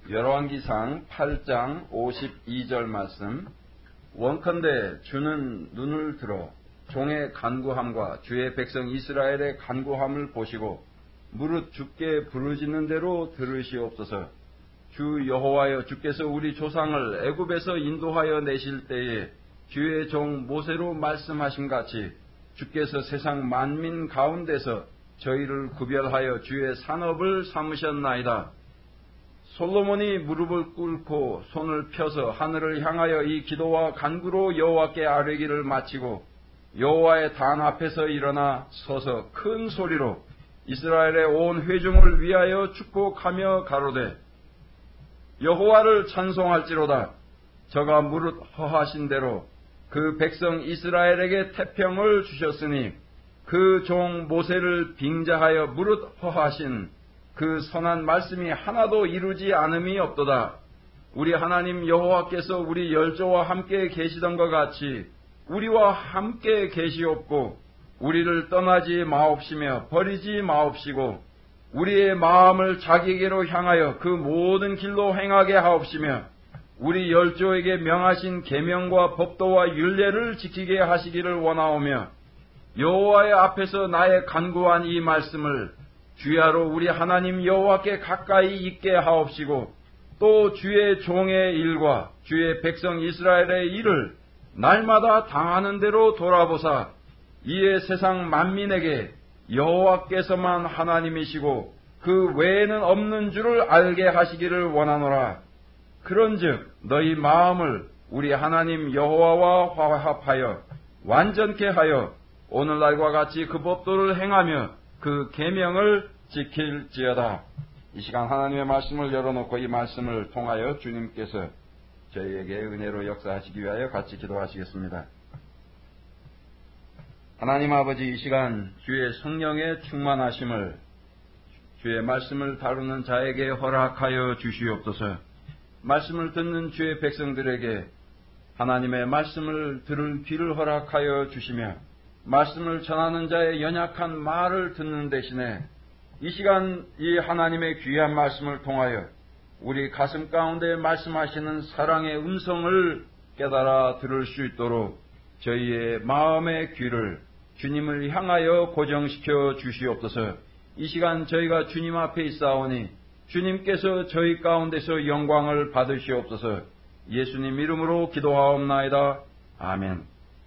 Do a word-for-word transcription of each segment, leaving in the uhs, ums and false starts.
열왕기상 팔 장 오십이 절 말씀. 원컨대 주는 눈을 들어 종의 간구함과 주의 백성 이스라엘의 간구함을 보시고 무릇 주께 부르짖는 대로 들으시옵소서. 주 여호와여, 주께서 우리 조상을 애굽에서 인도하여 내실 때에 주의 종 모세로 말씀하신 같이 주께서 세상 만민 가운데서 저희를 구별하여 주의 산업을 삼으셨나이다. 솔로몬이 무릎을 꿇고 손을 펴서 하늘을 향하여 이 기도와 간구로 여호와께 아뢰기를 마치고 여호와의 단 앞에서 일어나 서서 큰 소리로 이스라엘의 온 회중을 위하여 축복하며 가로되 여호와를 찬송할지로다. 저가 무릇 허하신 대로 그 백성 이스라엘에게 태평을 주셨으니 그 종 모세를 빙자하여 무릇 허하신 그 선한 말씀이 하나도 이루지 않음이 없도다. 우리 하나님 여호와께서 우리 열조와 함께 계시던 것 같이 우리와 함께 계시옵고 우리를 떠나지 마옵시며 버리지 마옵시고 우리의 마음을 자기에게로 향하여 그 모든 길로 행하게 하옵시며 우리 열조에게 명하신 계명과 법도와 율례를 지키게 하시기를 원하오며 여호와의 앞에서 나의 간구한 이 말씀을 주야로 우리 하나님 여호와께 가까이 있게 하옵시고 또 주의 종의 일과 주의 백성 이스라엘의 일을 날마다 당하는 대로 돌아보사 이에 세상 만민에게 여호와께서만 하나님이시고 그 외에는 없는 줄을 알게 하시기를 원하노라. 그런즉 너희 마음을 우리 하나님 여호와와 화합하여 완전케 하여 오늘날과 같이 그 법도를 행하며 그 계명을 지킬지어다. 이 시간 하나님의 말씀을 열어놓고 이 말씀을 통하여 주님께서 저희에게 은혜로 역사하시기 위하여 같이 기도하시겠습니다. 하나님 아버지, 이 시간 주의 성령의 충만하심을 주의 말씀을 다루는 자에게 허락하여 주시옵소서. 말씀을 듣는 주의 백성들에게 하나님의 말씀을 들을 귀를 허락하여 주시며 말씀을 전하는 자의 연약한 말을 듣는 대신에 이 시간 이 하나님의 귀한 말씀을 통하여 우리 가슴 가운데 말씀하시는 사랑의 음성을 깨달아 들을 수 있도록 저희의 마음의 귀를 주님을 향하여 고정시켜 주시옵소서. 이 시간 저희가 주님 앞에 있사오니 주님께서 저희 가운데서 영광을 받으시옵소서. 예수님 이름으로 기도하옵나이다. 아멘.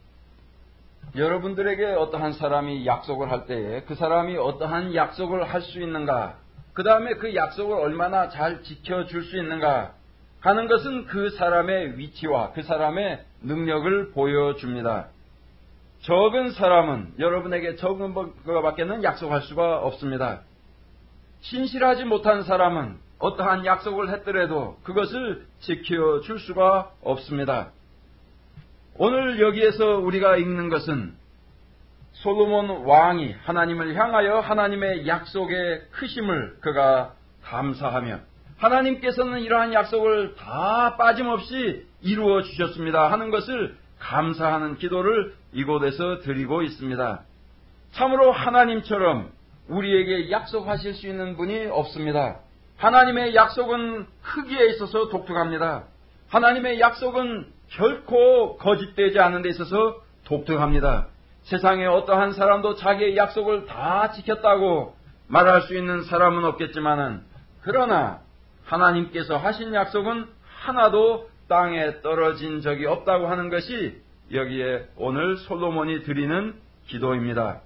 여러분들에게 어떠한 사람이 약속을 할 때에 그 사람이 어떠한 약속을 할 수 있는가, 그 다음에 그 약속을 얼마나 잘 지켜줄 수 있는가 하는 것은 그 사람의 위치와 그 사람의 능력을 보여줍니다. 적은 사람은 여러분에게 적은 것밖에는 약속할 수가 없습니다. 신실하지 못한 사람은 어떠한 약속을 했더라도 그것을 지켜줄 수가 없습니다. 오늘 여기에서 우리가 읽는 것은 솔로몬 왕이 하나님을 향하여 하나님의 약속의 크심을 그가 감사하며 하나님께서는 이러한 약속을 다 빠짐없이 이루어 주셨습니다 하는 것을 감사하는 기도를 이곳에서 드리고 있습니다. 참으로 하나님처럼 우리에게 약속하실 수 있는 분이 없습니다. 하나님의 약속은 크기에 있어서 독특합니다. 하나님의 약속은 결코 거짓되지 않은 데 있어서 독특합니다. 세상에 어떠한 사람도 자기의 약속을 다 지켰다고 말할 수 있는 사람은 없겠지만은 그러나 하나님께서 하신 약속은 하나도 땅에 떨어진 적이 없다고 하는 것이 여기에 오늘 솔로몬이 드리는 기도입니다.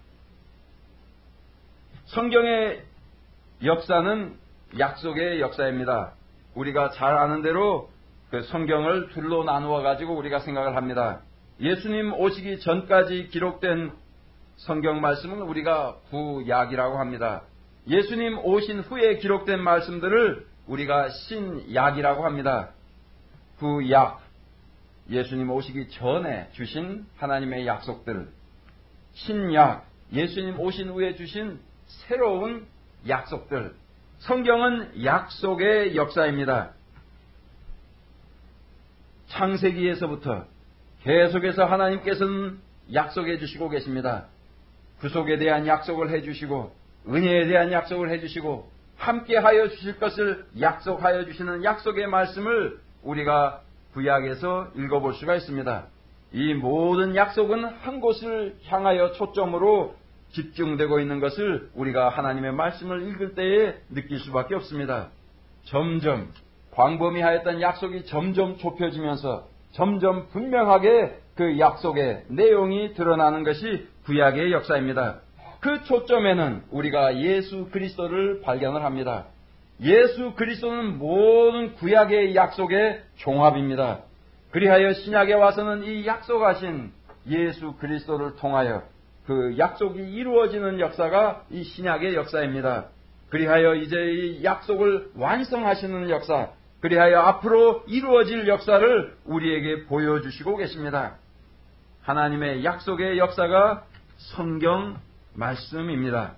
성경의 역사는 약속의 역사입니다. 우리가 잘 아는 대로 그 성경을 둘로 나누어 가지고 우리가 생각을 합니다. 예수님 오시기 전까지 기록된 성경 말씀은 우리가 구약이라고 합니다. 예수님 오신 후에 기록된 말씀들을 우리가 신약이라고 합니다. 구약, 예수님 오시기 전에 주신 하나님의 약속들. 신약, 예수님 오신 후에 주신 새로운 약속들. 성경은 약속의 역사입니다. 창세기에서부터 계속해서 하나님께서는 약속해 주시고 계십니다. 구속에 대한 약속을 해 주시고 은혜에 대한 약속을 해 주시고 함께하여 주실 것을 약속하여 주시는 약속의 말씀을 우리가 구약에서 읽어볼 수가 있습니다. 이 모든 약속은 한 곳을 향하여 초점으로 집중되고 있는 것을 우리가 하나님의 말씀을 읽을 때에 느낄 수밖에 없습니다. 점점 광범위하였던 약속이 점점 좁혀지면서 점점 분명하게 그 약속의 내용이 드러나는 것이 구약의 역사입니다. 그 초점에는 우리가 예수 그리스도를 발견을 합니다. 예수 그리스도는 모든 구약의 약속의 종합입니다. 그리하여 신약에 와서는 이 약속하신 예수 그리스도를 통하여 그 약속이 이루어지는 역사가 이 신약의 역사입니다. 그리하여 이제 이 약속을 완성하시는 역사, 그리하여 앞으로 이루어질 역사를 우리에게 보여주시고 계십니다. 하나님의 약속의 역사가 성경 말씀입니다.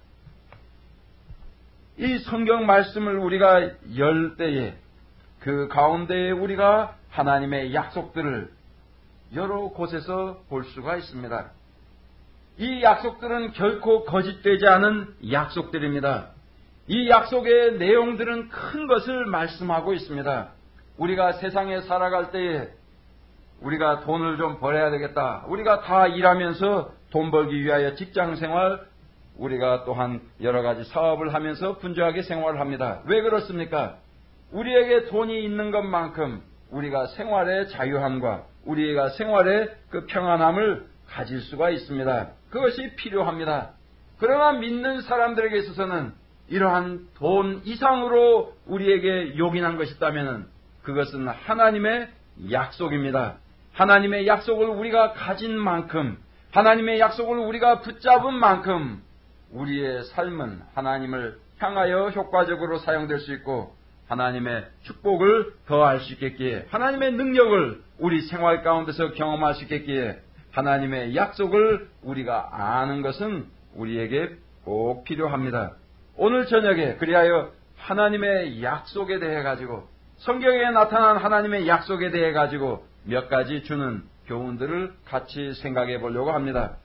이 성경 말씀을 우리가 열 때에 그 가운데에 우리가 하나님의 약속들을 여러 곳에서 볼 수가 있습니다. 이 약속들은 결코 거짓되지 않은 약속들입니다. 이 약속의 내용들은 큰 것을 말씀하고 있습니다. 우리가 세상에 살아갈 때에 우리가 돈을 좀 벌어야 되겠다. 우리가 다 일하면서 돈 벌기 위하여 직장생활, 우리가 또한 여러 가지 사업을 하면서 분주하게 생활을 합니다. 왜 그렇습니까? 우리에게 돈이 있는 것만큼 우리가 생활의 자유함과 우리가 생활의 그 평안함을 가질 수가 있습니다. 그것이 필요합니다. 그러나 믿는 사람들에게 있어서는 이러한 돈 이상으로 우리에게 요긴한 것이 있다면 그것은 하나님의 약속입니다. 하나님의 약속을 우리가 가진 만큼, 하나님의 약속을 우리가 붙잡은 만큼 우리의 삶은 하나님을 향하여 효과적으로 사용될 수 있고 하나님의 축복을 더할 수 있겠기에, 하나님의 능력을 우리 생활 가운데서 경험할 수 있겠기에 하나님의 약속을 우리가 아는 것은 우리에게 꼭 필요합니다. 오늘 저녁에 그리하여 하나님의 약속에 대해 가지고, 성경에 나타난 하나님의 약속에 대해 가지고 몇 가지 주는 교훈들을 같이 생각해 보려고 합니다.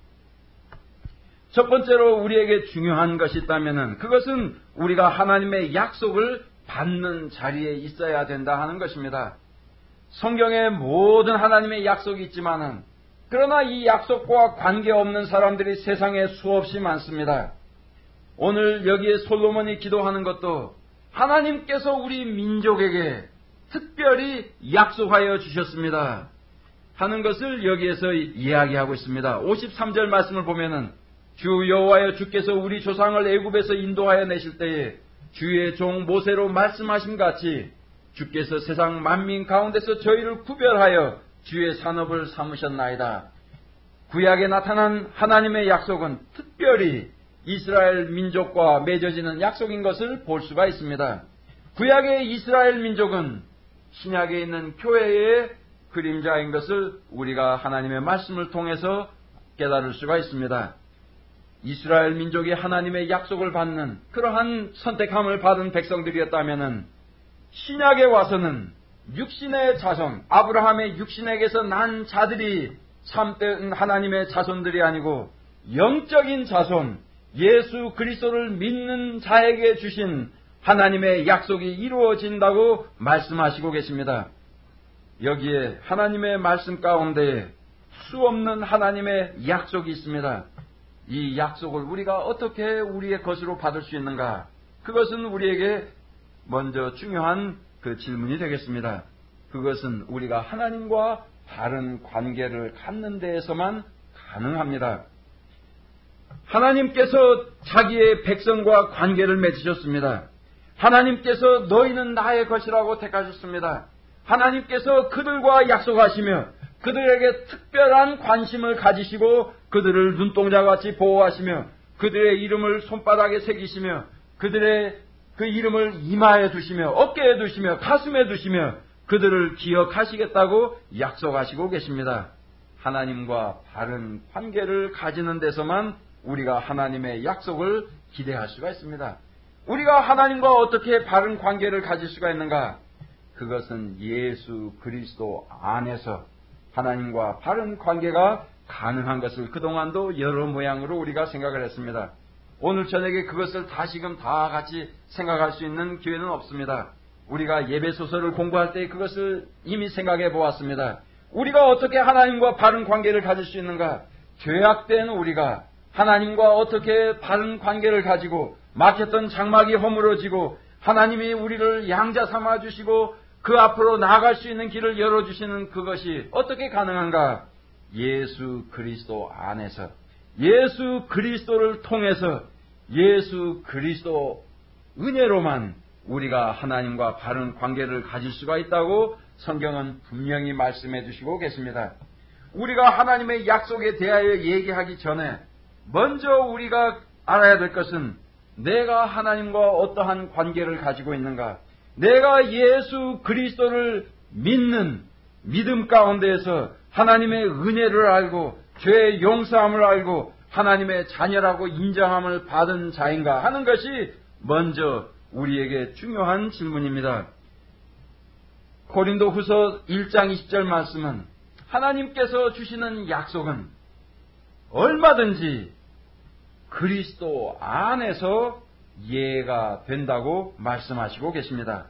첫 번째로 우리에게 중요한 것이 있다면 그것은 우리가 하나님의 약속을 받는 자리에 있어야 된다 하는 것입니다. 성경에 모든 하나님의 약속이 있지만은 그러나 이 약속과 관계없는 사람들이 세상에 수없이 많습니다. 오늘 여기에 솔로몬이 기도하는 것도 하나님께서 우리 민족에게 특별히 약속하여 주셨습니다 하는 것을 여기에서 이야기하고 있습니다. 오십삼 절 말씀을 보면은 주 여호와여 주께서 우리 조상을 애굽에서 인도하여 내실 때에 주의 종 모세로 말씀하신 같이 주께서 세상 만민 가운데서 저희를 구별하여 주의 산업을 삼으셨나이다. 구약에 나타난 하나님의 약속은 특별히 이스라엘 민족과 맺어지는 약속인 것을 볼 수가 있습니다. 구약의 이스라엘 민족은 신약에 있는 교회의 그림자인 것을 우리가 하나님의 말씀을 통해서 깨달을 수가 있습니다. 이스라엘 민족이 하나님의 약속을 받는 그러한 선택함을 받은 백성들이었다면 신약에 와서는 육신의 자손, 아브라함의 육신에게서 난 자들이 참된 하나님의 자손들이 아니고 영적인 자손, 예수 그리스도를 믿는 자에게 주신 하나님의 약속이 이루어진다고 말씀하시고 계십니다. 여기에 하나님의 말씀 가운데 수없는 하나님의 약속이 있습니다. 이 약속을 우리가 어떻게 우리의 것으로 받을 수 있는가? 그것은 우리에게 먼저 중요한 그 질문이 되겠습니다. 그것은 우리가 하나님과 바른 관계를 갖는 데에서만 가능합니다. 하나님께서 자기의 백성과 관계를 맺으셨습니다. 하나님께서 너희는 나의 것이라고 택하셨습니다. 하나님께서 그들과 약속하시며 그들에게 특별한 관심을 가지시고 그들을 눈동자같이 보호하시며 그들의 이름을 손바닥에 새기시며 그들의 그 이름을 이마에 두시며 어깨에 두시며 가슴에 두시며 그들을 기억하시겠다고 약속하시고 계십니다. 하나님과 바른 관계를 가지는 데서만 우리가 하나님의 약속을 기대할 수가 있습니다. 우리가 하나님과 어떻게 바른 관계를 가질 수가 있는가? 그것은 예수 그리스도 안에서 하나님과 바른 관계가 가능한 것을 그동안도 여러 모양으로 우리가 생각을 했습니다. 오늘 저녁에 그것을 다시금 다 같이 생각할 수 있는 기회는 없습니다. 우리가 예배소설을 공부할 때 그것을 이미 생각해 보았습니다. 우리가 어떻게 하나님과 바른 관계를 가질 수 있는가? 죄악된 우리가 하나님과 어떻게 바른 관계를 가지고 막혔던 장막이 허물어지고 하나님이 우리를 양자 삼아 주시고 그 앞으로 나아갈 수 있는 길을 열어주시는 그것이 어떻게 가능한가? 예수 그리스도 안에서, 예수 그리스도를 통해서, 예수 그리스도 은혜로만 우리가 하나님과 바른 관계를 가질 수가 있다고 성경은 분명히 말씀해 주시고 계십니다. 우리가 하나님의 약속에 대하여 얘기하기 전에 먼저 우리가 알아야 될 것은 내가 하나님과 어떠한 관계를 가지고 있는가? 내가 예수 그리스도를 믿는 믿음 가운데에서 하나님의 은혜를 알고 죄의 용서함을 알고 하나님의 자녀라고 인정함을 받은 자인가 하는 것이 먼저 우리에게 중요한 질문입니다. 고린도후서 일 장 이십 절 말씀은 하나님께서 주시는 약속은 얼마든지 그리스도 안에서 이해가 된다고 말씀하시고 계십니다.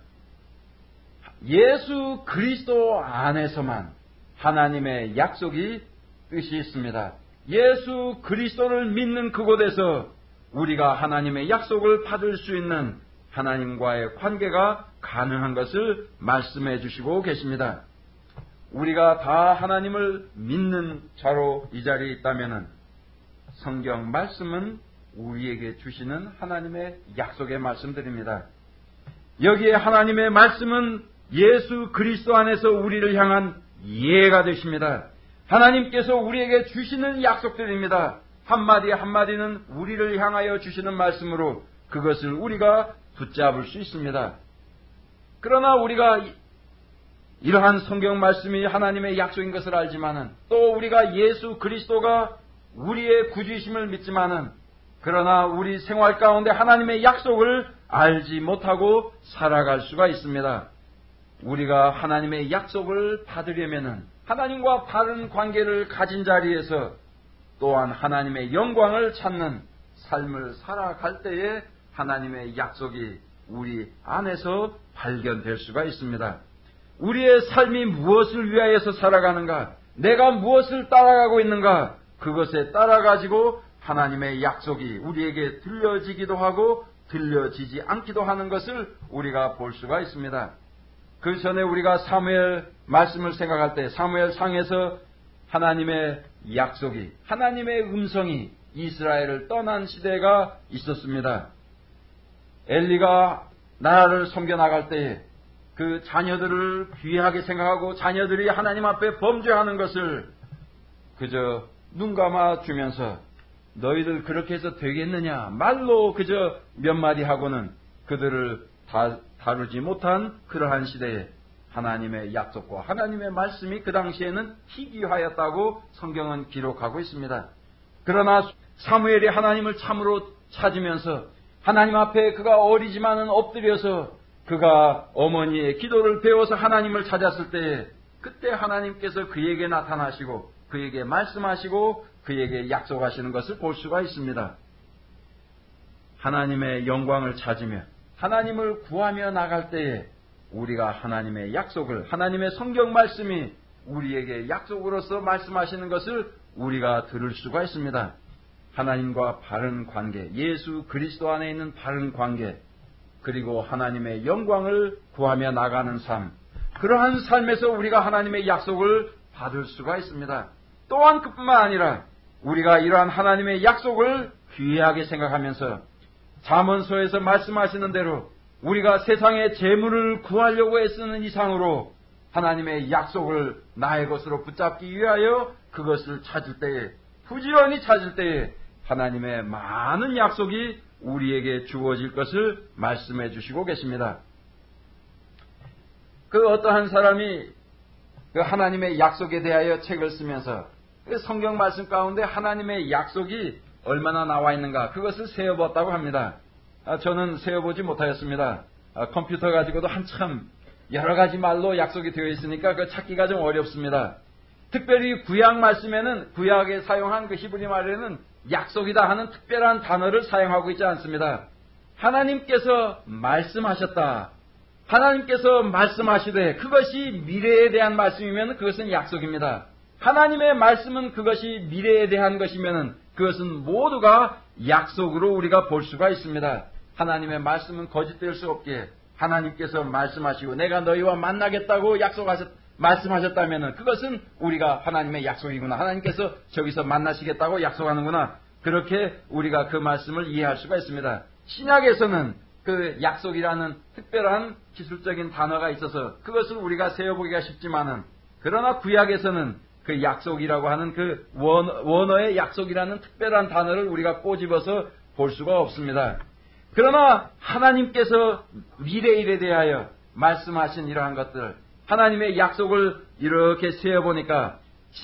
예수 그리스도 안에서만 하나님의 약속이 뜻이 있습니다. 예수 그리스도를 믿는 그곳에서 우리가 하나님의 약속을 받을 수 있는 하나님과의 관계가 가능한 것을 말씀해 주시고 계십니다. 우리가 다 하나님을 믿는 자로 이 자리에 있다면 성경 말씀은 우리에게 주시는 하나님의 약속의 말씀드립니다. 여기에 하나님의 말씀은 예수 그리스도 안에서 우리를 향한 이해가 되십니다. 하나님께서 우리에게 주시는 약속들입니다. 한마디 한마디는 우리를 향하여 주시는 말씀으로 그것을 우리가 붙잡을 수 있습니다. 그러나 우리가 이러한 성경 말씀이 하나님의 약속인 것을 알지만은 또 우리가 예수 그리스도가 우리의 구주이심을 믿지만은 그러나 우리 생활 가운데 하나님의 약속을 알지 못하고 살아갈 수가 있습니다. 우리가 하나님의 약속을 받으려면은 하나님과 바른 관계를 가진 자리에서 또한 하나님의 영광을 찾는 삶을 살아갈 때에 하나님의 약속이 우리 안에서 발견될 수가 있습니다. 우리의 삶이 무엇을 위하여서 살아가는가? 내가 무엇을 따라가고 있는가? 그것에 따라가지고 하나님의 약속이 우리에게 들려지기도 하고 들려지지 않기도 하는 것을 우리가 볼 수가 있습니다. 그 전에 우리가 사무엘 말씀을 생각할 때 사무엘 상에서 하나님의 약속이, 하나님의 음성이 이스라엘을 떠난 시대가 있었습니다. 엘리가 나라를 섬겨나갈 때에 그 자녀들을 귀하게 생각하고 자녀들이 하나님 앞에 범죄하는 것을 그저 눈 감아 주면서 너희들 그렇게 해서 되겠느냐 말로 그저 몇 마디 하고는 그들을 다, 다루지 못한 그러한 시대에 하나님의 약속과 하나님의 말씀이 그 당시에는 희귀하였다고 성경은 기록하고 있습니다. 그러나 사무엘이 하나님을 참으로 찾으면서 하나님 앞에 그가 어리지만은 엎드려서 그가 어머니의 기도를 배워서 하나님을 찾았을 때에 그때 하나님께서 그에게 나타나시고 그에게 말씀하시고 그에게 약속하시는 것을 볼 수가 있습니다. 하나님의 영광을 찾으며 하나님을 구하며 나갈 때에 우리가 하나님의 약속을, 하나님의 성경 말씀이 우리에게 약속으로서 말씀하시는 것을 우리가 들을 수가 있습니다. 하나님과 바른 관계, 예수 그리스도 안에 있는 바른 관계, 그리고 하나님의 영광을 구하며 나가는 삶, 그러한 삶에서 우리가 하나님의 약속을 받을 수가 있습니다. 또한 그뿐만 아니라 우리가 이러한 하나님의 약속을 귀하게 생각하면서 잠언서에서 말씀하시는 대로 우리가 세상의 재물을 구하려고 애쓰는 이상으로 하나님의 약속을 나의 것으로 붙잡기 위하여 그것을 찾을 때에, 부지런히 찾을 때에 하나님의 많은 약속이 우리에게 주어질 것을 말씀해 주시고 계십니다. 그 어떠한 사람이 그 하나님의 약속에 대하여 책을 쓰면서 그 성경 말씀 가운데 하나님의 약속이 얼마나 나와 있는가 그것을 세어봤다고 합니다. 저는 세어보지 못하였습니다. 컴퓨터 가지고도 한참 여러 가지 말로 약속이 되어 있으니까 그 찾기가 좀 어렵습니다. 특별히 구약 말씀에는 구약에 사용한 그 히브리 말에는 약속이다 하는 특별한 단어를 사용하고 있지 않습니다. 하나님께서 말씀하셨다. 하나님께서 말씀하시되 그것이 미래에 대한 말씀이면 그것은 약속입니다. 하나님의 말씀은 그것이 미래에 대한 것이면 그것은 모두가 약속으로 우리가 볼 수가 있습니다. 하나님의 말씀은 거짓될 수 없기에 하나님께서 말씀하시고 내가 너희와 만나겠다고 약속하셨, 말씀하셨다면 그것은 우리가 하나님의 약속이구나. 하나님께서 저기서 만나시겠다고 약속하는구나. 그렇게 우리가 그 말씀을 이해할 수가 있습니다. 신약에서는 그 약속이라는 특별한 기술적인 단어가 있어서 그것을 우리가 세어보기가 쉽지만은 그러나 구약에서는 그 약속이라고 하는 그 원, 원어의 약속이라는 특별한 단어를 우리가 꼬집어서 볼 수가 없습니다. 그러나 하나님께서 미래일에 대하여 말씀하신 이러한 것들, 하나님의 약속을 이렇게 세어보니까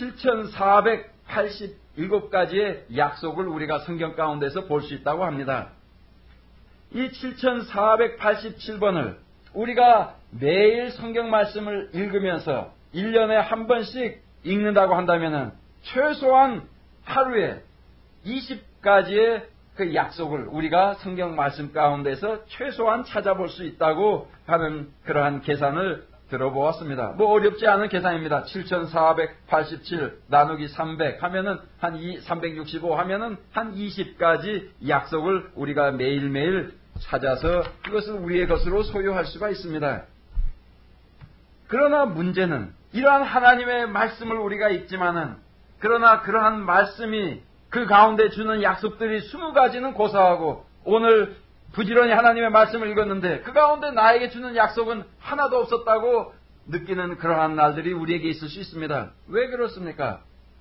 칠천사백팔십칠 가지의 약속을 우리가 성경 가운데서 볼 수 있다고 합니다. 이 칠천사백팔십칠 번을 우리가 매일 성경 말씀을 읽으면서 일 년에 한 번씩 읽는다고 한다면 최소한 하루에 이십 가지의 그 약속을 우리가 성경 말씀 가운데서 최소한 찾아볼 수 있다고 하는 그러한 계산을 들어보았습니다. 뭐 어렵지 않은 계산입니다. 칠천사백팔십칠 나누기 삼백 하면은 한 삼백육십오 하면은 한 이십 가지 약속을 우리가 매일매일 찾아서 그것을 우리의 것으로 소유할 수가 있습니다. 그러나 문제는 이러한 하나님의 말씀을 우리가 읽지만은 그러나 그러한 말씀이 그 가운데 주는 약속들이 스무 가지는 고사하고 오늘 부지런히 하나님의 말씀을 읽었는데 그 가운데 나에게 주는 약속은 하나도 없었다고 느끼는 그러한 날들이 우리에게 있을 수 있습니다. 왜 그렇습니까?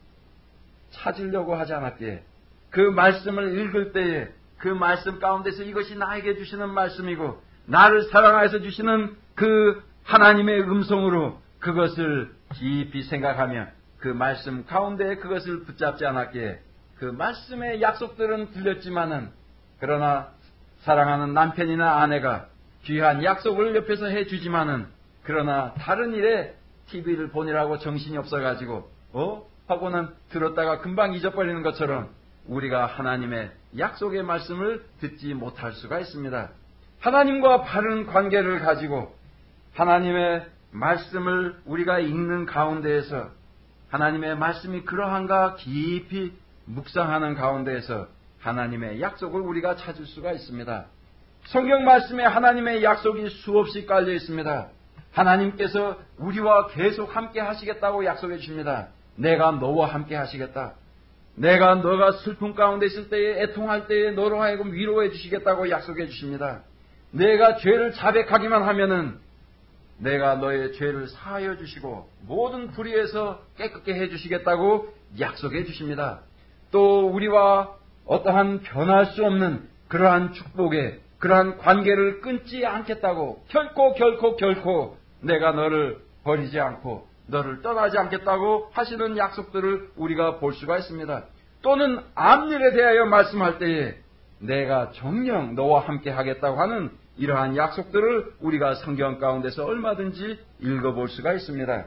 찾으려고 하지 않았기에 그 말씀을 읽을 때에 그 말씀 가운데서 이것이 나에게 주시는 말씀이고 나를 사랑하여서 주시는 그 하나님의 음성으로 그것을 깊이 생각하며 그 말씀 가운데 그것을 붙잡지 않았기에 그 말씀의 약속들은 들렸지만은 그러나 사랑하는 남편이나 아내가 귀한 약속을 옆에서 해주지만은 그러나 다른 일에 티비를 보느라고 정신이 없어가지고 어? 하고는 들었다가 금방 잊어버리는 것처럼 우리가 하나님의 약속의 말씀을 듣지 못할 수가 있습니다. 하나님과 바른 관계를 가지고 하나님의 말씀을 우리가 읽는 가운데에서 하나님의 말씀이 그러한가 깊이 묵상하는 가운데에서 하나님의 약속을 우리가 찾을 수가 있습니다. 성경 말씀에 하나님의 약속이 수없이 깔려 있습니다. 하나님께서 우리와 계속 함께 하시겠다고 약속해 주십니다. 내가 너와 함께 하시겠다. 내가 너가 슬픔 가운데 있을 때에 애통할 때에 너로 하여금 위로해 주시겠다고 약속해 주십니다. 내가 죄를 자백하기만 하면은 내가 너의 죄를 사하여 주시고 모든 불의에서 깨끗게 해 주시겠다고 약속해 주십니다. 또 우리와 어떠한 변할 수 없는 그러한 축복에 그러한 관계를 끊지 않겠다고 결코 결코 결코 내가 너를 버리지 않고 너를 떠나지 않겠다고 하시는 약속들을 우리가 볼 수가 있습니다. 또는 앞일에 대하여 말씀할 때에 내가 정녕 너와 함께 하겠다고 하는 이러한 약속들을 우리가 성경 가운데서 얼마든지 읽어볼 수가 있습니다.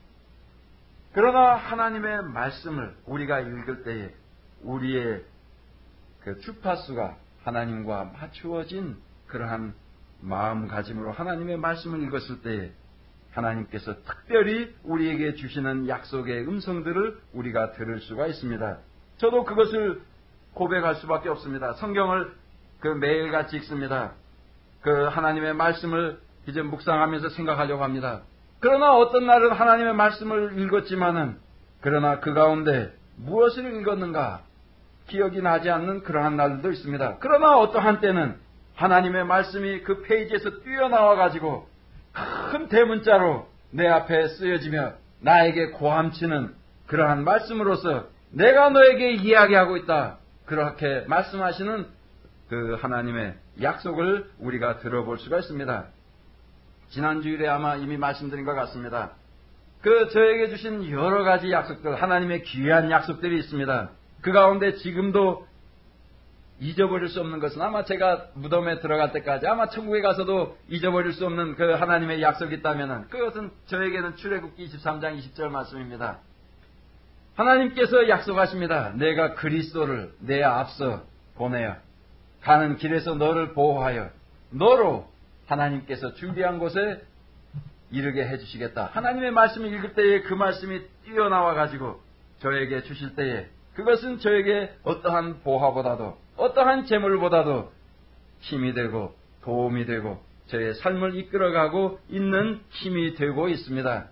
그러나 하나님의 말씀을 우리가 읽을 때에 우리의 그 주파수가 하나님과 맞추어진 그러한 마음가짐으로 하나님의 말씀을 읽었을 때에 하나님께서 특별히 우리에게 주시는 약속의 음성들을 우리가 들을 수가 있습니다. 저도 그것을 고백할 수밖에 없습니다. 성경을 그 매일같이 읽습니다. 그 하나님의 말씀을 이제 묵상하면서 생각하려고 합니다. 그러나 어떤 날은 하나님의 말씀을 읽었지만은 그러나 그 가운데 무엇을 읽었는가 기억이 나지 않는 그러한 날도 있습니다. 그러나 어떠한 때는 하나님의 말씀이 그 페이지에서 뛰어나와 가지고 큰 대문자로 내 앞에 쓰여지며 나에게 고함치는 그러한 말씀으로서 내가 너에게 이야기하고 있다. 그렇게 말씀하시는 그 하나님의 약속을 우리가 들어볼 수가 있습니다. 지난주일에 아마 이미 말씀드린 것 같습니다. 그 저에게 주신 여러 가지 약속들, 하나님의 귀한 약속들이 있습니다. 그 가운데 지금도 잊어버릴 수 없는 것은 아마 제가 무덤에 들어갈 때까지 아마 천국에 가서도 잊어버릴 수 없는 그 하나님의 약속이 있다면 그것은 저에게는 출애굽기 이십삼 장 이십 절 말씀입니다. 하나님께서 약속하십니다. 내가 그리스도를 내 앞서 보내어 가는 길에서 너를 보호하여 너로 하나님께서 준비한 곳에 이르게 해주시겠다. 하나님의 말씀을 읽을 때에 그 말씀이 뛰어나와 가지고 저에게 주실 때에 그것은 저에게 어떠한 보화보다도 어떠한 재물보다도 힘이 되고 도움이 되고 저의 삶을 이끌어가고 있는 힘이 되고 있습니다.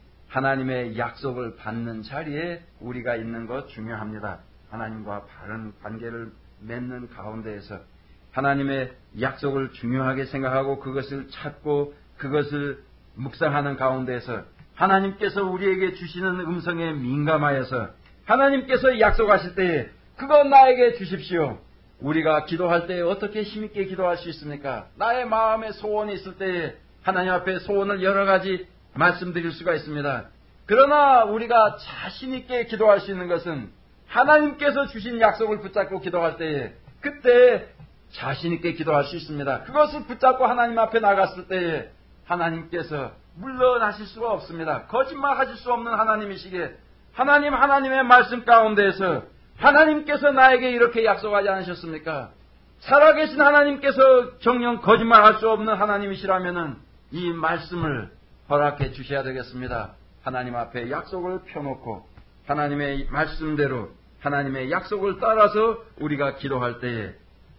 하나님의 약속을 받는 자리에 우리가 있는 것 중요합니다. 하나님과 바른 관계를 맺는 가운데에서 하나님의 약속을 중요하게 생각하고 그것을 찾고 그것을 묵상하는 가운데에서 하나님께서 우리에게 주시는 음성에 민감하여서 하나님께서 약속하실 때에 그거 나에게 주십시오. 우리가 기도할 때에 어떻게 힘있게 기도할 수 있습니까? 나의 마음에 소원이 있을 때에 하나님 앞에 소원을 여러 가지 말씀드릴 수가 있습니다. 그러나 우리가 자신 있게 기도할 수 있는 것은 하나님께서 주신 약속을 붙잡고 기도할 때에 그때 자신 있게 기도할 수 있습니다. 그것을 붙잡고 하나님 앞에 나갔을 때에 하나님께서 물러나실 수가 없습니다. 거짓말하실 수 없는 하나님이시기에 하나님 하나님의 말씀 가운데에서 하나님께서 나에게 이렇게 약속하지 않으셨습니까? 살아계신 하나님께서 정녕 거짓말할 수 없는 하나님이시라면은 이 말씀을 허락해 주셔야 되겠습니다. 하나님 앞에 약속을 펴놓고 하나님의 말씀대로 하나님의 약속을 따라서 우리가 기도할 때에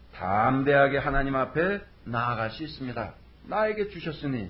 담대하게 하나님 앞에 나아갈 수 있습니다. 나에게 주셨으니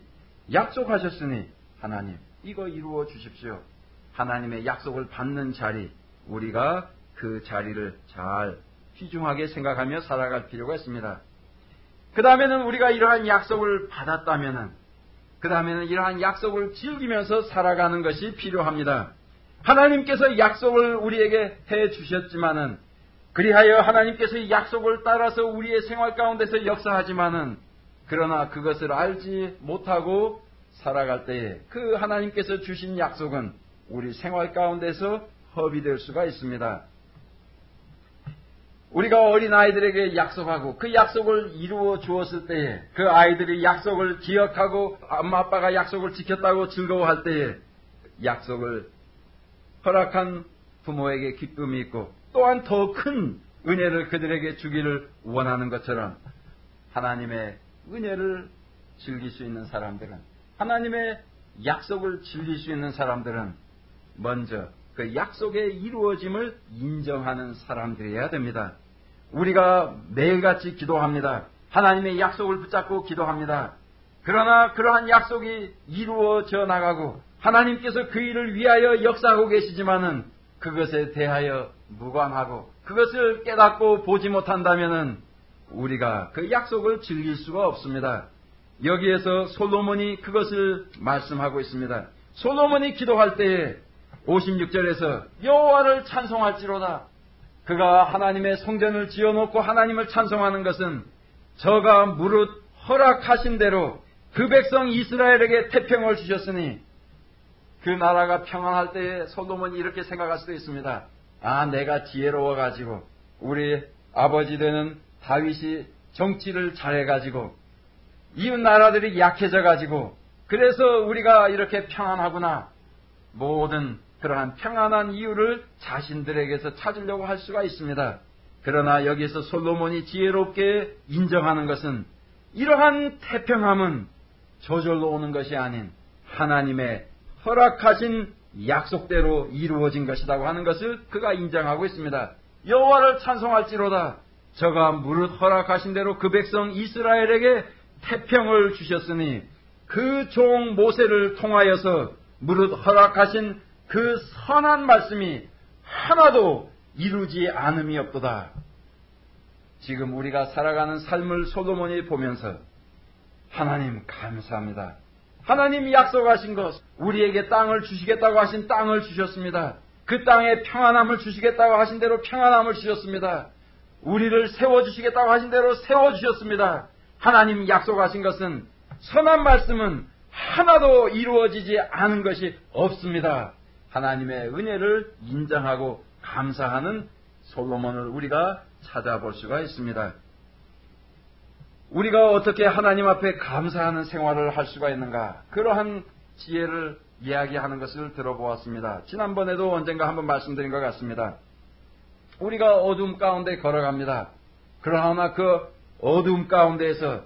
약속하셨으니 하나님 이거 이루어 주십시오. 하나님의 약속을 받는 자리 우리가 그 자리를 잘 귀중하게 생각하며 살아갈 필요가 있습니다. 그 다음에는 우리가 이러한 약속을 받았다면은 그 다음에는 이러한 약속을 즐기면서 살아가는 것이 필요합니다. 하나님께서 약속을 우리에게 해 주셨지만은 그리하여 하나님께서 약속을 따라서 우리의 생활 가운데서 역사하지만은 그러나 그것을 알지 못하고 살아갈 때에 그 하나님께서 주신 약속은 우리 생활 가운데서 허비될 수가 있습니다. 우리가 어린 아이들에게 약속하고 그 약속을 이루어 주었을 때에 그 아이들이 약속을 기억하고 엄마 아빠가 약속을 지켰다고 즐거워할 때에 약속을 허락한 부모에게 기쁨이 있고 또한 더 큰 은혜를 그들에게 주기를 원하는 것처럼 하나님의 은혜를 즐길 수 있는 사람들은 하나님의 약속을 즐길 수 있는 사람들은 먼저 그 약속의 이루어짐을 인정하는 사람들이어야 됩니다. 우리가 매일같이 기도합니다. 하나님의 약속을 붙잡고 기도합니다. 그러나 그러한 약속이 이루어져 나가고 하나님께서 그 일을 위하여 역사하고 계시지만은 그것에 대하여 무관하고 그것을 깨닫고 보지 못한다면은 우리가 그 약속을 즐길 수가 없습니다. 여기에서 솔로몬이 그것을 말씀하고 있습니다. 솔로몬이 기도할 때에 오십육 절에서 여호와를 찬송할지로다. 그가 하나님의 성전을 지어놓고 하나님을 찬송하는 것은 저가 무릇 허락하신 대로 그 백성 이스라엘에게 태평을 주셨으니 그 나라가 평안할 때에 솔로몬이 이렇게 생각할 수도 있습니다. 아, 내가 지혜로워가지고 우리 아버지 되는 다윗이 정치를 잘해가지고 이웃 나라들이 약해져가지고 그래서 우리가 이렇게 평안하구나. 모든 그러한 평안한 이유를 자신들에게서 찾으려고 할 수가 있습니다. 그러나 여기서 솔로몬이 지혜롭게 인정하는 것은 이러한 태평함은 저절로 오는 것이 아닌 하나님의 허락하신 약속대로 이루어진 것이라고 하는 것을 그가 인정하고 있습니다. 여호와를 찬송할지로다. 저가 무릇 허락하신 대로 그 백성 이스라엘에게 태평을 주셨으니 그 종 모세를 통하여서 무릇 허락하신 그 선한 말씀이 하나도 이루지 않음이 없도다. 지금 우리가 살아가는 삶을 솔로몬이 보면서 하나님 감사합니다. 하나님이 약속하신 것, 우리에게 땅을 주시겠다고 하신 땅을 주셨습니다. 그 땅에 평안함을 주시겠다고 하신 대로 평안함을 주셨습니다. 우리를 세워주시겠다고 하신 대로 세워주셨습니다. 하나님 약속하신 것은 선한 말씀은 하나도 이루어지지 않은 것이 없습니다. 하나님의 은혜를 인정하고 감사하는 솔로몬을 우리가 찾아볼 수가 있습니다. 우리가 어떻게 하나님 앞에 감사하는 생활을 할 수가 있는가? 그러한 지혜를 이야기하는 것을 들어보았습니다. 지난번에도 언젠가 한번 말씀드린 것 같습니다. 우리가 어둠 가운데 걸어갑니다. 그러나 그 어둠 가운데에서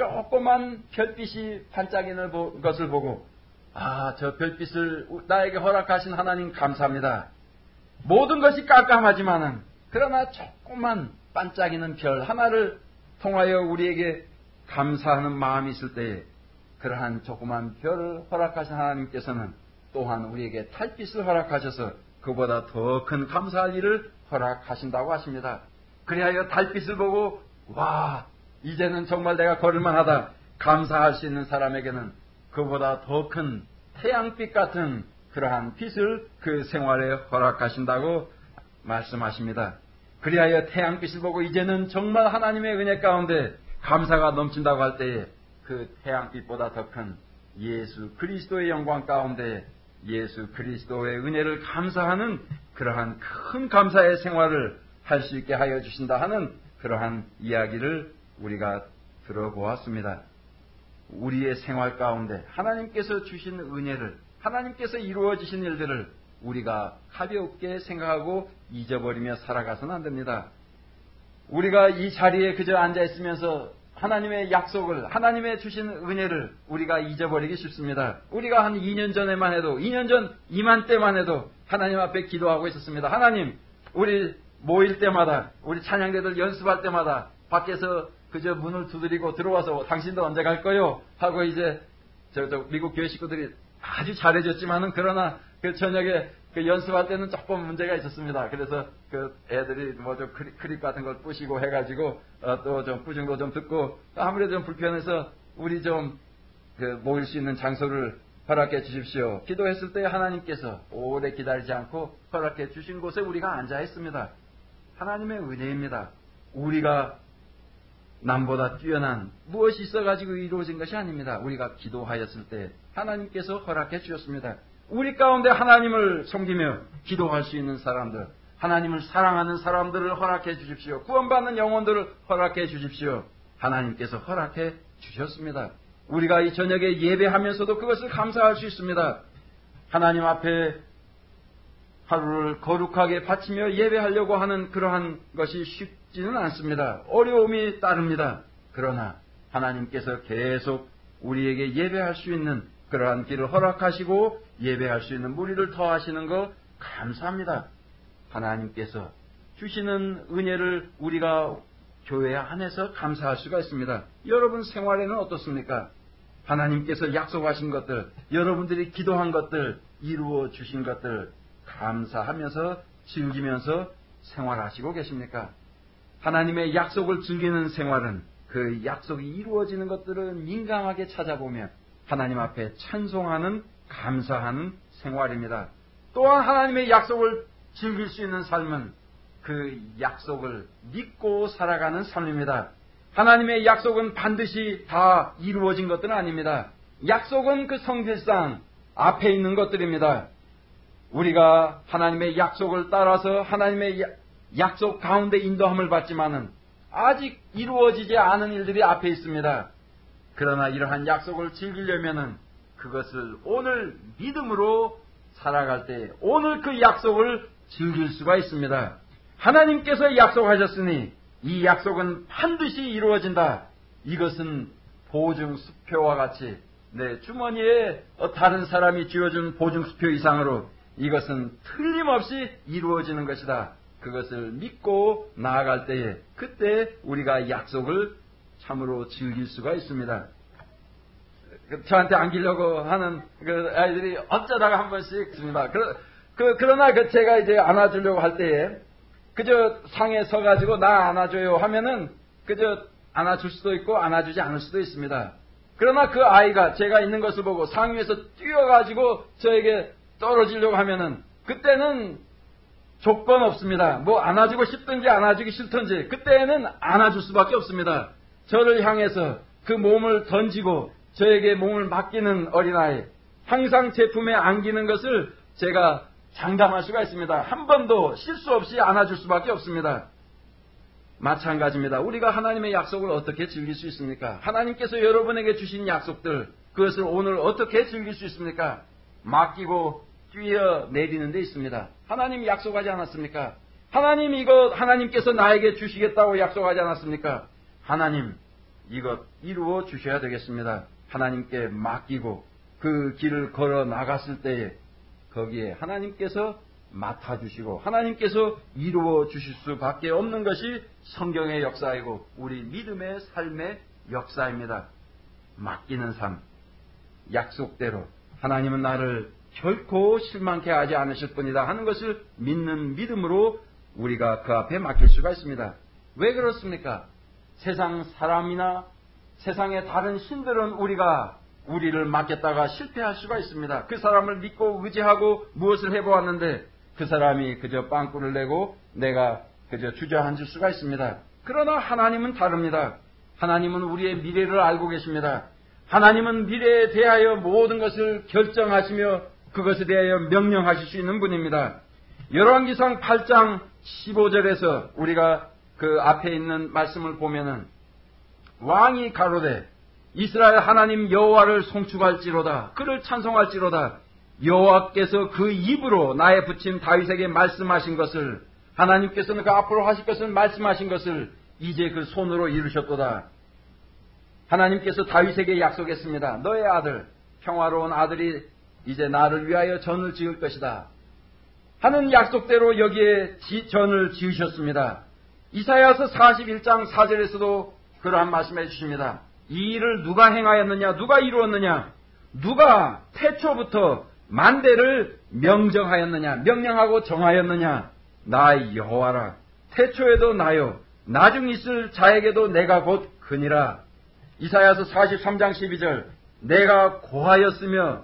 조그만 별빛이 반짝이는 것을 보고, 아, 저 별빛을 나에게 허락하신 하나님 감사합니다. 모든 것이 깜깜하지만은 그러나 조그만 반짝이는 별 하나를 통하여 우리에게 감사하는 마음이 있을 때에 그러한 조그만 별을 허락하신 하나님께서는 또한 우리에게 달빛을 허락하셔서 그보다 더 큰 감사할 일을 허락하신다고 하십니다. 그리하여 달빛을 보고 와, 이제는 정말 내가 걸을만하다 감사할 수 있는 사람에게는 그보다 더 큰 태양빛 같은 그러한 빛을 그 생활에 허락하신다고 말씀하십니다. 그리하여 태양빛을 보고 이제는 정말 하나님의 은혜 가운데 감사가 넘친다고 할 때에 그 태양빛보다 더 큰 예수 그리스도의 영광 가운데 예수 그리스도의 은혜를 감사하는 그러한 큰 감사의 생활을 할 수 있게 하여 주신다 하는 그러한 이야기를 우리가 들어보았습니다. 우리의 생활 가운데 하나님께서 주신 은혜를, 하나님께서 이루어지신 일들을 우리가 가볍게 생각하고 잊어버리며 살아가서는 안 됩니다. 우리가 이 자리에 그저 앉아 있으면서 하나님의 약속을, 하나님의 주신 은혜를 우리가 잊어버리기 쉽습니다. 우리가 한 이 년 전에만 해도, 이 년 전 이맘때만 해도 하나님 앞에 기도하고 있었습니다. 하나님, 우리 모일 때마다, 우리 찬양대들 연습할 때마다 밖에서 그저 문을 두드리고 들어와서 당신도 언제 갈 거요? 하고 이제 저, 저 미국 교회 식구들이 아주 잘해줬지만은 그러나 그 저녁에 그 연습할 때는 조금 문제가 있었습니다. 그래서 그 애들이 뭐 좀 크립 같은 걸 부시고 해가지고 어 또 좀 부정도 좀 듣고 아무래도 좀 불편해서 우리 좀 그 모일 수 있는 장소를 허락해 주십시오. 기도했을 때 하나님께서 오래 기다리지 않고 허락해 주신 곳에 우리가 앉아 있습니다. 하나님의 은혜입니다. 우리가 남보다 뛰어난 무엇이 있어가지고 이루어진 것이 아닙니다. 우리가 기도하였을 때 하나님께서 허락해 주셨습니다. 우리 가운데 하나님을 섬기며 기도할 수 있는 사람들, 하나님을 사랑하는 사람들을 허락해 주십시오. 구원받는 영혼들을 허락해 주십시오. 하나님께서 허락해 주셨습니다. 우리가 이 저녁에 예배하면서도 그것을 감사할 수 있습니다. 하나님 앞에 하루를 거룩하게 바치며 예배하려고 하는 그러한 것이 쉽지는 않습니다. 어려움이 따릅니다. 그러나 하나님께서 계속 우리에게 예배할 수 있는 그러한 길을 허락하시고 예배할 수 있는 무리를 더하시는 거 감사합니다. 하나님께서 주시는 은혜를 우리가 교회 안에서 감사할 수가 있습니다. 여러분 생활에는 어떻습니까? 하나님께서 약속하신 것들, 여러분들이 기도한 것들, 이루어 주신 것들 감사하면서 즐기면서 생활하시고 계십니까? 하나님의 약속을 즐기는 생활은 그 약속이 이루어지는 것들을 민감하게 찾아보며 하나님 앞에 찬송하는, 감사하는 생활입니다. 또한 하나님의 약속을 즐길 수 있는 삶은 그 약속을 믿고 살아가는 삶입니다. 하나님의 약속은 반드시 다 이루어진 것들은 아닙니다. 약속은 그 성질상 앞에 있는 것들입니다. 우리가 하나님의 약속을 따라서 하나님의 약속 가운데 인도함을 받지만은 아직 이루어지지 않은 일들이 앞에 있습니다. 그러나 이러한 약속을 즐기려면은 그것을 오늘 믿음으로 살아갈 때 오늘 그 약속을 즐길 수가 있습니다. 하나님께서 약속하셨으니 이 약속은 반드시 이루어진다. 이것은 보증수표와 같이 내 주머니에 다른 사람이 쥐어준 보증수표 이상으로 이것은 틀림없이 이루어지는 것이다. 그것을 믿고 나아갈 때에 그때 우리가 약속을 참으로 즐길 수가 있습니다. 저한테 안기려고 하는 그 아이들이 어쩌다가 한 번씩 있습니다. 그, 그, 그러나 그 제가 이제 안아주려고 할 때에 그저 상에 서가지고 나 안아줘요 하면은 그저 안아줄 수도 있고 안아주지 않을 수도 있습니다. 그러나 그 아이가 제가 있는 것을 보고 상 위에서 뛰어가지고 저에게 떨어지려고 하면은 그때는 조건 없습니다. 뭐 안아주고 싶든지 안아주기 싫든지 그때는 안아줄 수밖에 없습니다. 저를 향해서 그 몸을 던지고 저에게 몸을 맡기는 어린아이, 항상 제 품에 안기는 것을 제가 장담할 수가 있습니다. 한 번도 실수 없이 안아줄 수밖에 없습니다. 마찬가지입니다. 우리가 하나님의 약속을 어떻게 즐길 수 있습니까? 하나님께서 여러분에게 주신 약속들, 그것을 오늘 어떻게 즐길 수 있습니까? 맡기고 뛰어내리는 데 있습니다. 하나님 약속하지 않았습니까? 하나님 이것 하나님께서 나에게 주시겠다고 약속하지 않았습니까? 하나님 이것 이루어 주셔야 되겠습니다. 하나님께 맡기고 그 길을 걸어 나갔을 때에 거기에 하나님께서 맡아주시고 하나님께서 이루어 주실 수밖에 없는 것이 성경의 역사이고 우리 믿음의 삶의 역사입니다. 맡기는 삶, 약속대로 하나님은 나를 결코 실망케 하지 않으실 뿐이다 하는 것을 믿는 믿음으로 우리가 그 앞에 맡길 수가 있습니다. 왜 그렇습니까? 세상 사람이나 세상의 다른 신들은 우리가 우리를 맡겼다가 실패할 수가 있습니다. 그 사람을 믿고 의지하고 무엇을 해보았는데 그 사람이 그저 빵꾸를 내고 내가 그저 주저앉을 수가 있습니다. 그러나 하나님은 다릅니다. 하나님은 우리의 미래를 알고 계십니다. 하나님은 미래에 대하여 모든 것을 결정하시며 그것에 대하여 명령하실 수 있는 분입니다. 열왕기상 팔 장 십오 절에서 우리가 그 앞에 있는 말씀을 보면은 왕이 가로되 이스라엘 하나님 여호와를 송축할지로다 그를 찬송할지로다 여호와께서 그 입으로 나의 부친 다윗에게 말씀하신 것을 하나님께서는 그 앞으로 하실 것을 말씀하신 것을 이제 그 손으로 이루셨도다. 하나님께서 다윗에게 약속했습니다. 너의 아들 평화로운 아들이 이제 나를 위하여 전을 지을 것이다 하는 약속대로 여기에 지, 전을 지으셨습니다. 이사야서 사십일 장 사 절에서도 그러한 말씀해 주십니다. 이 일을 누가 행하였느냐 누가 이루었느냐 누가 태초부터 만대를 명정하였느냐 명령하고 정하였느냐 나 여호와라 태초에도 나요 나중 있을 자에게도 내가 곧 그니라. 이사야서 사십삼 장 십이 절 내가 고하였으며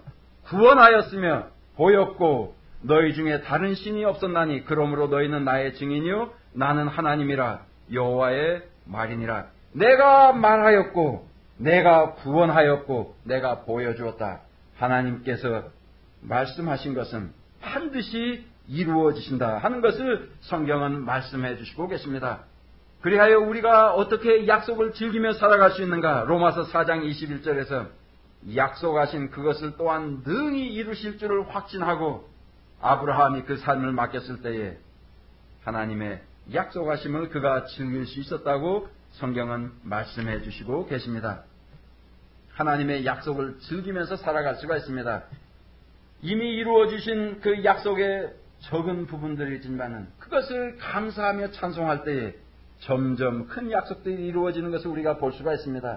구원하였으며 보였고 너희 중에 다른 신이 없었나니 그러므로 너희는 나의 증인이요 나는 하나님이라 여호와의 말이니라. 내가 말하였고 내가 구원하였고 내가 보여주었다. 하나님께서 말씀하신 것은 반드시 이루어지신다 하는 것을 성경은 말씀해 주시고 계십니다. 그리하여 우리가 어떻게 약속을 즐기며 살아갈 수 있는가? 로마서 사 장 이십일 절에서 약속하신 그것을 또한 능히 이루실 줄을 확신하고 아브라함이 그 삶을 맡겼을 때에 하나님의 약속하심을 그가 즐길 수 있었다고 성경은 말씀해 주시고 계십니다. 하나님의 약속을 즐기면서 살아갈 수가 있습니다. 이미 이루어 주신 그 약속의 적은 부분들이지만은 그것을 감사하며 찬송할 때에 점점 큰 약속들이 이루어지는 것을 우리가 볼 수가 있습니다.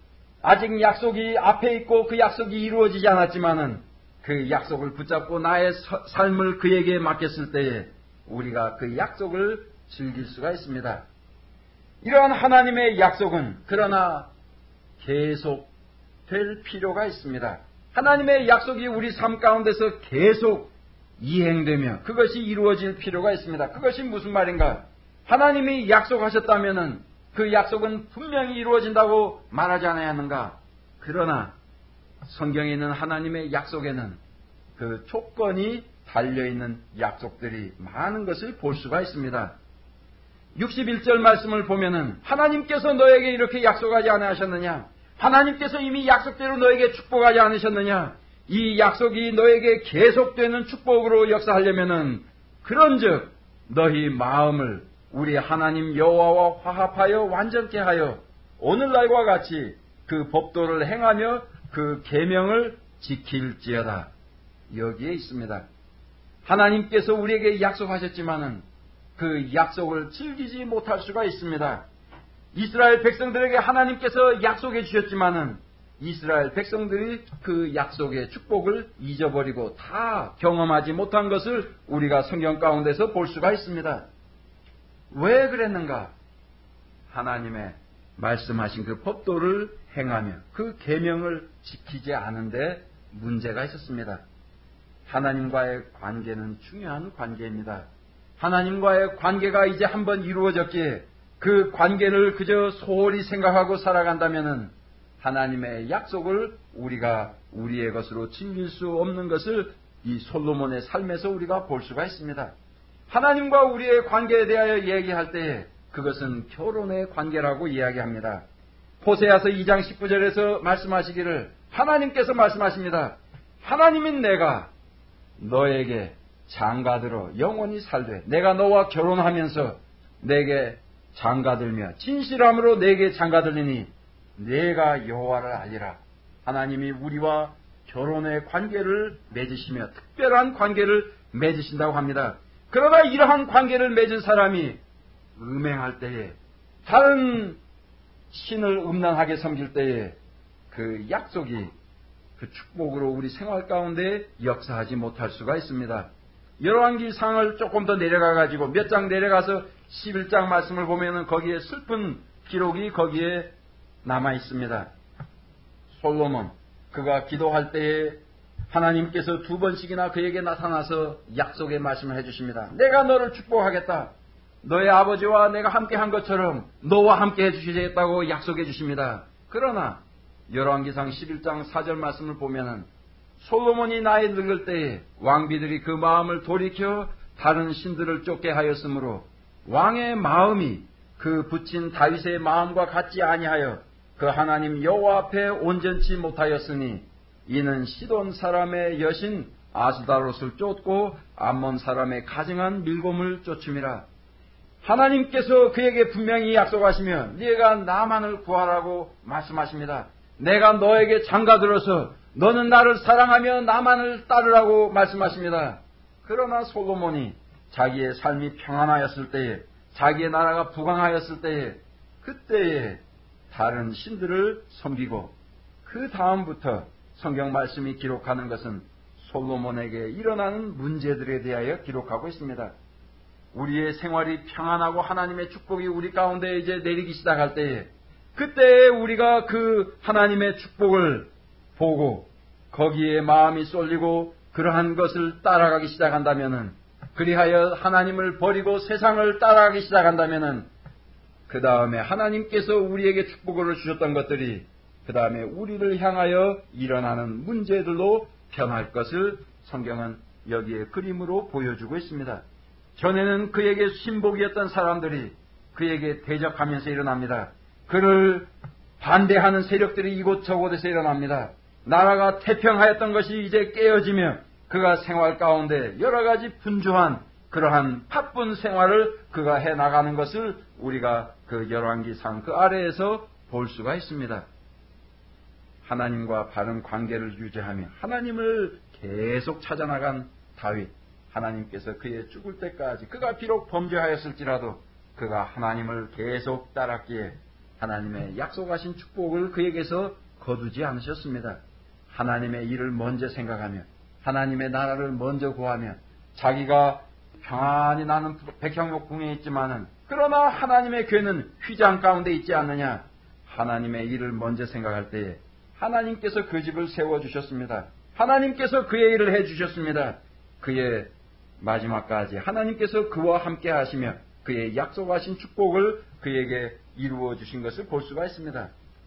아직 약속이 앞에 있고 그 약속이 이루어지지 않았지만은 그 약속을 붙잡고 나의 서, 삶을 그에게 맡겼을 때에 우리가 그 약속을 즐길 수가 있습니다. 이러한 하나님의 약속은 그러나 계속 될 필요가 있습니다. 하나님의 약속이 우리 삶 가운데서 계속 이행되며 그것이 이루어질 필요가 있습니다. 그것이 무슨 말인가? 하나님이 약속하셨다면은 그 약속은 분명히 이루어진다고 말하지 않았는가? 그러나 성경에 있는 하나님의 약속에는 그 조건이 달려있는 약속들이 많은 것을 볼 수가 있습니다. 육십일 절 말씀을 보면은 하나님께서 너에게 이렇게 약속하지 않으셨느냐? 하나님께서 이미 약속대로 너에게 축복하지 않으셨느냐? 이 약속이 너에게 계속되는 축복으로 역사하려면은 그런즉 너희 마음을 우리 하나님 여호와와 화합하여 완전케 하여 오늘날과 같이 그 법도를 행하며 그 계명을 지킬지어다. 여기에 있습니다. 하나님께서 우리에게 약속하셨지만은 그 약속을 즐기지 못할 수가 있습니다. 이스라엘 백성들에게 하나님께서 약속해 주셨지만은 이스라엘 백성들이 그 약속의 축복을 잊어버리고 다 경험하지 못한 것을 우리가 성경 가운데서 볼 수가 있습니다. 왜 그랬는가? 하나님의 말씀하신 그 법도를 행하며 그 계명을 지키지 않은데 문제가 있었습니다. 하나님과의 관계는 중요한 관계입니다. 하나님과의 관계가 이제 한번 이루어졌기에 그 관계를 그저 소홀히 생각하고 살아간다면은 하나님의 약속을 우리가 우리의 것으로 즐길 수 없는 것을 이 솔로몬의 삶에서 우리가 볼 수가 있습니다. 하나님과 우리의 관계에 대하여 얘기할 때에 그것은 결혼의 관계라고 이야기합니다. 호세아서 이 장 십구 절에서 말씀하시기를 하나님께서 말씀하십니다. 하나님인 내가 너에게 장가들어 영원히 살되 내가 너와 결혼하면서 내게 장가들며 진실함으로 내게 장가들리니 내가 여호와를 알리라. 하나님이 우리와 결혼의 관계를 맺으시며 특별한 관계를 맺으신다고 합니다. 그러나 이러한 관계를 맺은 사람이 음행할 때에 다른 신을 음란하게 섬길 때에 그 약속이 그 축복으로 우리 생활 가운데 역사하지 못할 수가 있습니다. 열왕기상을 조금 더 내려가 가지고 몇 장 내려가서 십일 장 말씀을 보면은 거기에 슬픈 기록이 거기에 남아 있습니다. 솔로몬 그가 기도할 때에 하나님께서 두 번씩이나 그에게 나타나서 약속의 말씀을 해주십니다. 내가 너를 축복하겠다. 너의 아버지와 내가 함께한 것처럼 너와 함께 해주시겠다고 약속해 주십니다. 그러나 열왕기상 십일 장 사 절 말씀을 보면은 솔로몬이 나이 늙을 때에 왕비들이 그 마음을 돌이켜 다른 신들을 쫓게 하였으므로 왕의 마음이 그 붙인 다윗의 마음과 같지 아니하여 그 하나님 여호와 앞에 온전치 못하였으니 이는 시돈 사람의 여신 아스다롯을 쫓고 암몬 사람의 가증한 밀곰을 쫓음이라. 하나님께서 그에게 분명히 약속하시며 네가 나만을 구하라고 말씀하십니다. 내가 너에게 장가들어서 너는 나를 사랑하며 나만을 따르라고 말씀하십니다. 그러나 솔로몬이 자기의 삶이 평안하였을 때에 자기의 나라가 부강하였을 때에 그때에 다른 신들을 섬기고 그 다음부터 성경 말씀이 기록하는 것은 솔로몬에게 일어나는 문제들에 대하여 기록하고 있습니다. 우리의 생활이 평안하고 하나님의 축복이 우리 가운데 이제 내리기 시작할 때에 그때에 우리가 그 하나님의 축복을 보고 거기에 마음이 쏠리고 그러한 것을 따라가기 시작한다면은 그리하여 하나님을 버리고 세상을 따라가기 시작한다면은 그 다음에 하나님께서 우리에게 축복을 주셨던 것들이 그 다음에 우리를 향하여 일어나는 문제들로 변할 것을 성경은 여기에 그림으로 보여주고 있습니다. 전에는 그에게 신복이었던 사람들이 그에게 대적하면서 일어납니다. 그를 반대하는 세력들이 이곳저곳에서 일어납니다. 나라가 태평하였던 것이 이제 깨어지며 그가 생활 가운데 여러 가지 분주한 그러한 바쁜 생활을 그가 해나가는 것을 우리가 그 열왕기상 그 아래에서 볼 수가 있습니다. 하나님과 바른 관계를 유지하며 하나님을 계속 찾아나간 다윗, 하나님께서 그의 죽을 때까지 그가 비록 범죄하였을지라도 그가 하나님을 계속 따랐기에 하나님의 약속하신 축복을 그에게서 거두지 않으셨습니다. 하나님의 일을 먼저 생각하며 하나님의 나라를 먼저 구하며 자기가 평안히 나는 백향목궁에 있지만은 그러나 하나님의 괴는 휘장 가운데 있지 않느냐. 하나님의 일을 먼저 생각할 때에 하나님께서 그 집을 세워주셨습니다. 하나님께서 그의 일을 해주셨습니다. 그의 마지막까지 하나님께서 그와 함께 하시며 그의 약속하신 축복을 그에게 이루어 주신 것을 볼 수가 있습니다.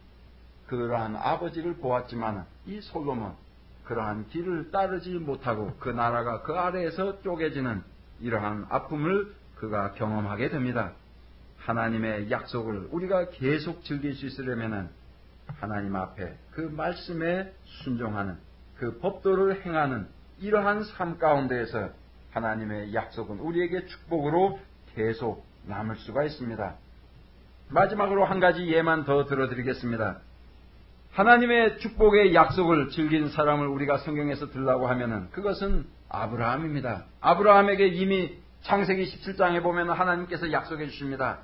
그러한 아버지를 보았지만 이 솔로몬 그러한 길을 따르지 못하고 그 나라가 그 아래에서 쪼개지는 이러한 아픔을 그가 경험하게 됩니다. 하나님의 약속을 우리가 계속 즐길 수 있으려면 하나님 앞에 그 말씀에 순종하는 그 법도를 행하는 이러한 삶 가운데에서 하나님의 약속은 우리에게 축복으로 계속 남을 수가 있습니다. 마지막으로 한 가지 예만 더 들어드리겠습니다. 하나님의 축복의 약속을 즐긴 사람을 우리가 성경에서 들라고 하면은 그것은 아브라함입니다. 아브라함에게 이미 창세기 십칠 장에 보면 하나님께서 약속해 주십니다.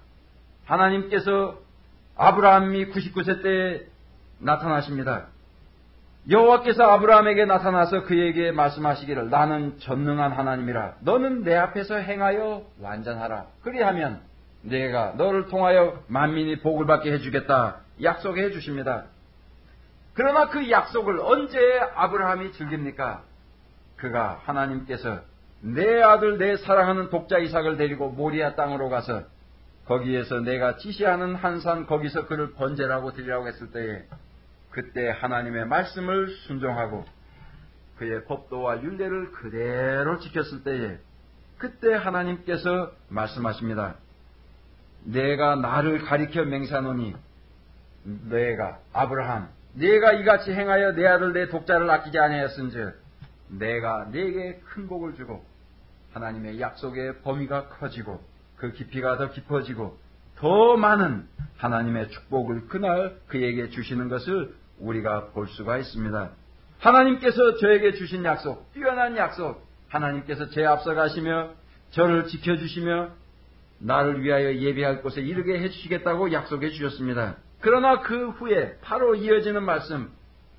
하나님께서 아브라함이 구십구 세 때에 나타나십니다. 여호와께서 아브라함에게 나타나서 그에게 말씀하시기를 나는 전능한 하나님이라 너는 내 앞에서 행하여 완전하라. 그리하면 내가 너를 통하여 만민이 복을 받게 해주겠다 약속해 주십니다. 그러나 그 약속을 언제 아브라함이 즐깁니까? 그가 하나님께서 내 아들 내 사랑하는 독자 이삭을 데리고 모리아 땅으로 가서 거기에서 내가 지시하는 한 산 거기서 그를 번제라고 드리라고 했을 때에 그때 하나님의 말씀을 순종하고 그의 법도와 율례를 그대로 지켰을 때에 그때 하나님께서 말씀하십니다. 내가 나를 가리켜 맹세하노니 내가 아브라함 네가 이같이 행하여 내 아들 내 독자를 아끼지 아니하였은즉 내가 네게 큰 복을 주고 하나님의 약속의 범위가 커지고 그 깊이가 더 깊어지고 더 많은 하나님의 축복을 그날 그에게 주시는 것을 우리가 볼 수가 있습니다. 하나님께서 저에게 주신 약속, 뛰어난 약속, 하나님께서 제 앞서 가시며 저를 지켜주시며 나를 위하여 예비할 곳에 이르게 해주시겠다고 약속해 주셨습니다. 그러나 그 후에 바로 이어지는 말씀,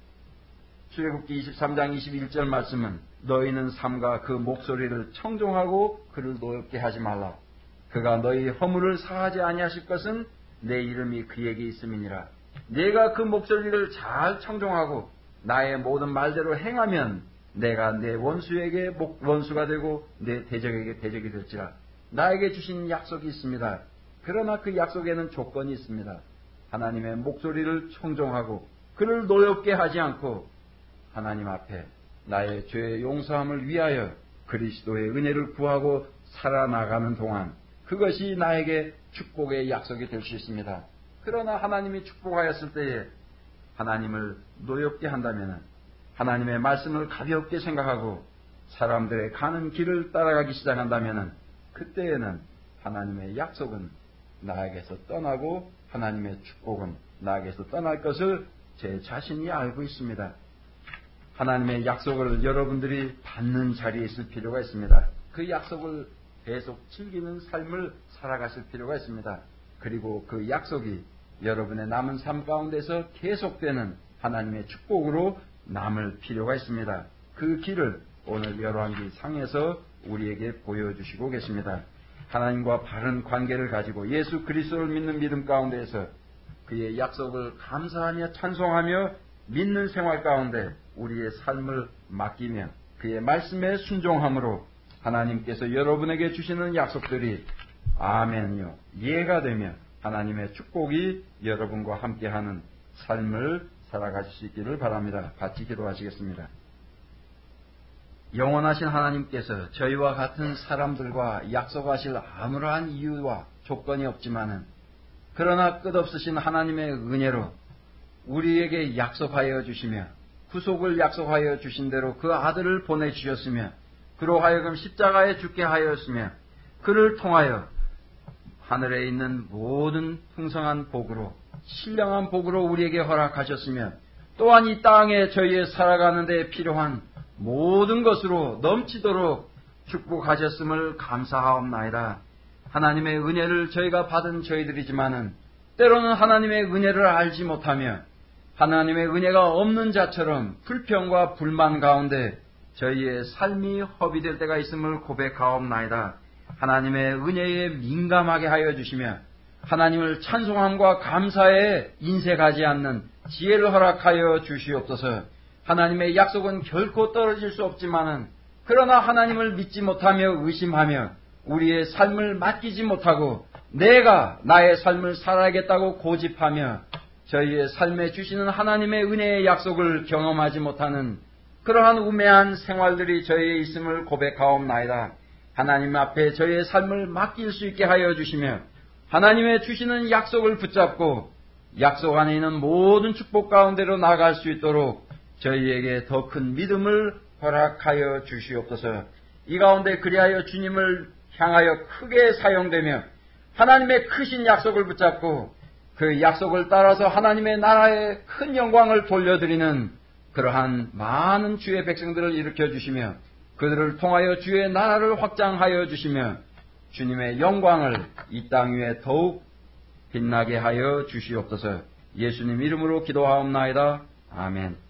출애굽기 이십삼 장 이십일 절 말씀은 너희는 삼가 그 목소리를 청종하고 그를 노엽게 하지 말라. 그가 너희 허물을 사하지 아니하실 것은 내 이름이 그에게 있음이니라. 내가 그 목소리를 잘 청종하고 나의 모든 말대로 행하면 내가 내 원수에게 원수가 되고 내 대적에게 대적이 될지라. 나에게 주신 약속이 있습니다. 그러나 그 약속에는 조건이 있습니다. 하나님의 목소리를 청종하고 그를 노엽게 하지 않고 하나님 앞에 나의 죄의 용서함을 위하여 그리스도의 은혜를 구하고 살아나가는 동안 그것이 나에게 축복의 약속이 될 수 있습니다. 그러나 하나님이 축복하였을 때에 하나님을 노엽게 한다면 하나님의 말씀을 가볍게 생각하고 사람들의 가는 길을 따라가기 시작한다면 그때에는 하나님의 약속은 나에게서 떠나고 하나님의 축복은 나에게서 떠날 것을 제 자신이 알고 있습니다. 하나님의 약속을 여러분들이 받는 자리에 있을 필요가 있습니다. 그 약속을 계속 즐기는 삶을 살아가실 필요가 있습니다. 그리고 그 약속이 여러분의 남은 삶 가운데서 계속되는 하나님의 축복으로 남을 필요가 있습니다. 그 길을 오늘 열왕기 상에서 우리에게 보여주시고 계십니다. 하나님과 바른 관계를 가지고 예수 그리스도를 믿는 믿음 가운데에서 그의 약속을 감사하며 찬송하며 믿는 생활 가운데 우리의 삶을 맡기며 그의 말씀에 순종함으로 하나님께서 여러분에게 주시는 약속들이 아멘요, 예가 되며 하나님의 축복이 여러분과 함께하는 삶을 살아가실 수 있기를 바랍니다. 같이 기도하시겠습니다. 영원하신 하나님께서 저희와 같은 사람들과 약속하실 아무러한 이유와 조건이 없지만은 그러나 끝없으신 하나님의 은혜로 우리에게 약속하여 주시며 구속을 약속하여 주신 대로 그 아들을 보내주셨으며 그로 하여금 십자가에 죽게 하였으며 그를 통하여 하늘에 있는 모든 풍성한 복으로 신령한 복으로 우리에게 허락하셨으며 또한 이 땅에 저희의 살아가는 데 필요한 모든 것으로 넘치도록 축복하셨음을 감사하옵나이다. 하나님의 은혜를 저희가 받은 저희들이지만은 때로는 하나님의 은혜를 알지 못하며 하나님의 은혜가 없는 자처럼 불평과 불만 가운데 저희의 삶이 허비될 때가 있음을 고백하옵나이다. 하나님의 은혜에 민감하게 하여 주시며 하나님을 찬송함과 감사에 인색하지 않는 지혜를 허락하여 주시옵소서. 하나님의 약속은 결코 떨어질 수 없지만은 그러나 하나님을 믿지 못하며 의심하며 우리의 삶을 맡기지 못하고 내가 나의 삶을 살아야겠다고 고집하며 저희의 삶에 주시는 하나님의 은혜의 약속을 경험하지 못하는 그러한 우매한 생활들이 저희에 있음을 고백하옵나이다. 하나님 앞에 저희의 삶을 맡길 수 있게 하여 주시며 하나님의 주시는 약속을 붙잡고 약속 안에 있는 모든 축복 가운데로 나아갈 수 있도록 저희에게 더 큰 믿음을 허락하여 주시옵소서. 이 가운데 그리하여 주님을 향하여 크게 사용되며 하나님의 크신 약속을 붙잡고 그 약속을 따라서 하나님의 나라에 큰 영광을 돌려드리는 그러한 많은 주의 백성들을 일으켜 주시며 그들을 통하여 주의 나라를 확장하여 주시며 주님의 영광을 이 땅 위에 더욱 빛나게 하여 주시옵소서. 예수님 이름으로 기도하옵나이다. 아멘.